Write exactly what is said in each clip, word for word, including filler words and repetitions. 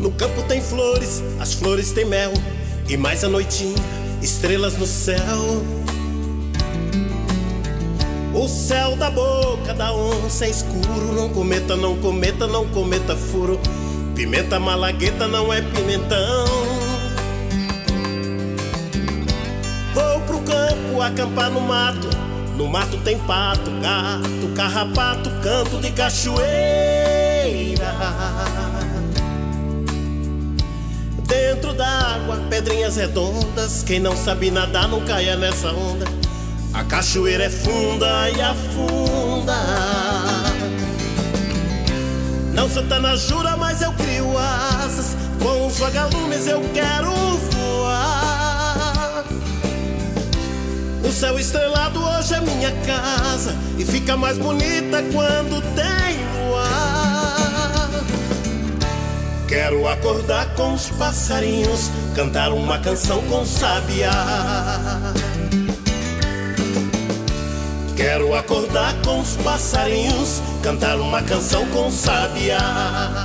No campo tem flores, as flores têm mel, e mais a noitinha, estrelas no céu. O céu da boca da onça é escuro. Não cometa, não cometa, não cometa furo. Pimenta malagueta não é pimentão. Vou pro campo acampar no mato. No mato tem pato, gato, carrapato, canto de cachoeira. Dentro d'água, pedrinhas redondas. Quem não sabe nadar não caia nessa onda. A cachoeira é funda e afunda. Não sou tanajura, mas eu crio asas. Com os vagalumes eu quero voar. O céu estrelado hoje é minha casa, e fica mais bonita quando tem luar. Quero acordar com os passarinhos, cantar uma canção com sabiá. Quero acordar com os passarinhos, cantar uma canção com sabiá.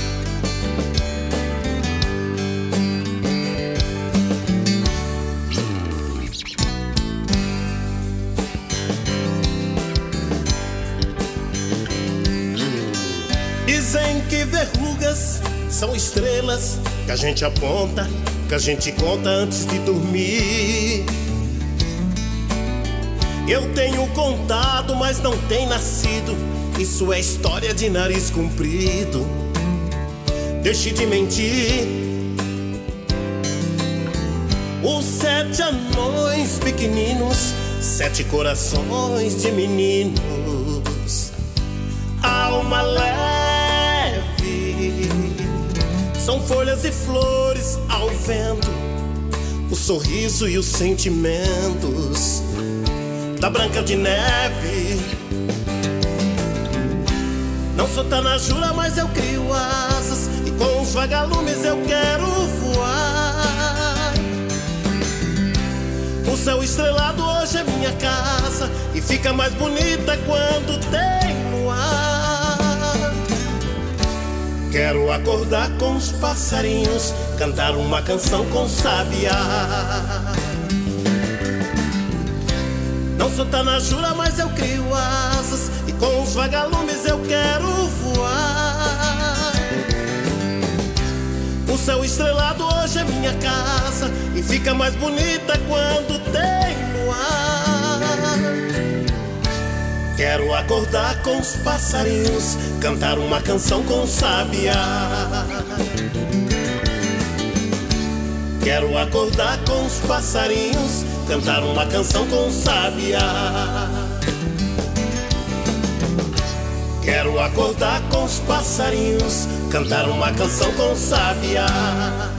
Dizem que verrugas são estrelas que a gente aponta, que a gente conta antes de dormir. Eu tenho contado, mas não tem nascido. Isso é história de nariz comprido. Deixe de mentir. Os sete anões pequeninos, sete corações de meninos, alma leve. São folhas e flores ao vento, o sorriso e os sentimentos da Branca de Neve. Não sou tanajura, mas eu crio asas, e com os vagalumes eu quero voar. O céu estrelado hoje é minha casa, e fica mais bonita quando tem luar. Quero acordar com os passarinhos, cantar uma canção com sabiá. Não sou tanajura, mas eu crio asas, e com os vagalumes eu quero voar. O céu estrelado hoje é minha casa, e fica mais bonita quando tem luar. Quero acordar com os passarinhos, cantar uma canção com sabiá. Quero acordar com os passarinhos, cantar uma canção com sabiá. Quero acordar com os passarinhos, cantar uma canção com sabiá.